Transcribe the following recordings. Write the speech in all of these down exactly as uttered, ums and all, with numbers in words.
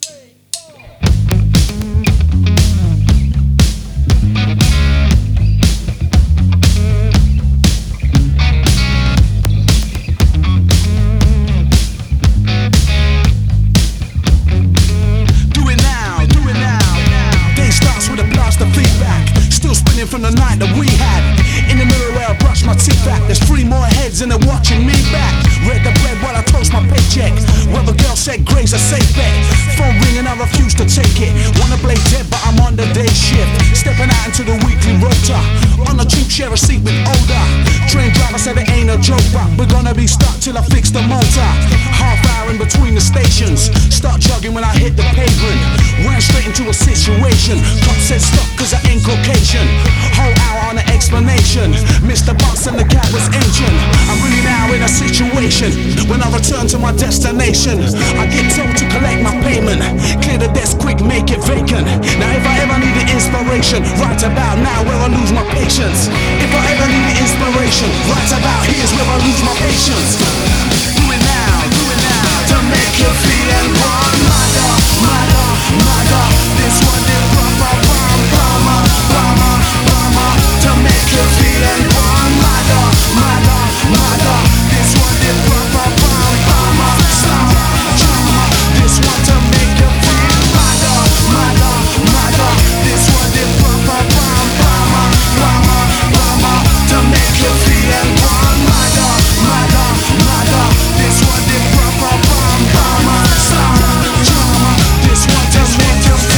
From the night that we had, in the mirror where I brush my teeth back, there's three more heads and they're watching me back. Read the bread while I toast my paycheck. Well, the girl said grace a safe bet. Phone ringing, I refuse to take it. Wanna play dead, but I'm on the day shift. Stepping out into the weekly rota. On the tube, share a seat with older. Train driver said it ain't a joke, but we're gonna be stuck till I fix the motor. Half hour in between the stations. Start jogging when I hit the pavement. Ran straight into a situation. Cop said stop cause I ain't Caucasian. Whole hour on an explanation. Missed the bus and the cab was ancient. I'm really now in a situation. When I return to my destination, I get told to collect my payment. Clear the desk quick, make it vacant. Now if I ever need the inspiration, right about now where I lose my patience. If I ever need the inspiration, right about here's where I lose my patience. Do it now, do it now, to make you feel and run. Mother, mother, mother, this one did proper bomb, bomber, bomber, bomber, to make you feel and run. Mother, mother, mother, this one did proper bomb, bomber, summer, drama, this one to make you feel. Mother, mother, mother, this one did proper bomb, bomber, bomber, bomber, to make you feel and run. Mother, mother, mother, this one did proper bomb, bomber, summer, drama, this one to make you feel.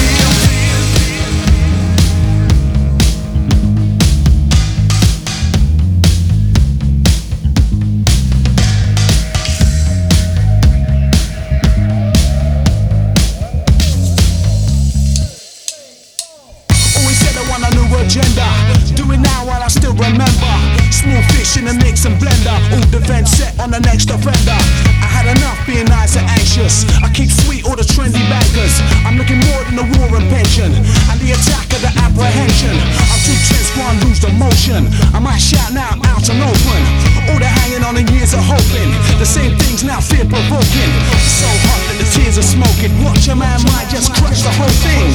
Agenda. Do it now while I still remember. Small fish in the mix and blender. All defense set on the next offender. I had enough being nice and anxious. I keep sweet all the trendy bankers. I'm looking more than the war and pension and the attack of the apprehension. I'm too tense, one lose the motion. I might shout now, I'm out and open. All the hanging on and years of hoping. The same things now fear provoking. So hot that the tears are smoking. Watch a man might just crush the whole thing.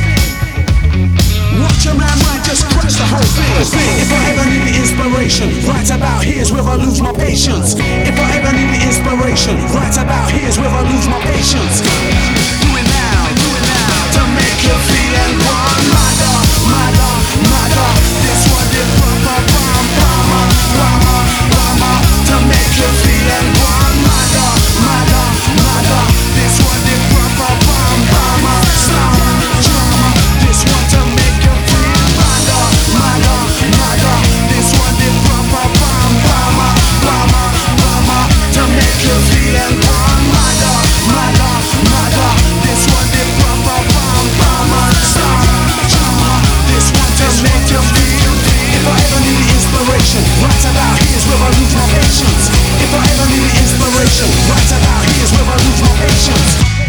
Watch a man might just crush the whole thing. If I ever need the inspiration, right about here's where I lose my patience. If I ever need the inspiration, right about here's where I lose my patience. Do it now, do it now, to make you feel and run. Mother, mother, mother, this one did proper bomb, bomber, bomber, bomber, to make you feel and run. Mother, mother, mother, this one did proper bomb, bomber, summer, drama, this one to make you feel. Mother, mother, mother, this one did proper bomb, bomber, bomber, bomber, to make you feel and run. Mother, mother, mother, this one did proper bomb, bomber, summer, drama, this one to make you feel. If I ever need the inspiration, right about here's where I lose my patience. If I ever need the inspiration, right about here's where I lose my patience.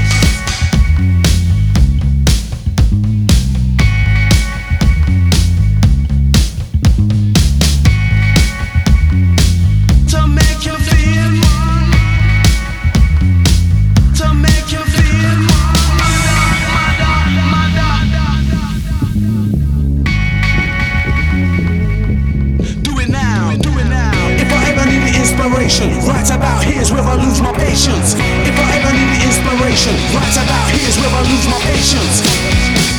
Right about here's where I lose my patience. If I ever need the inspiration, right about here's where I lose my patience.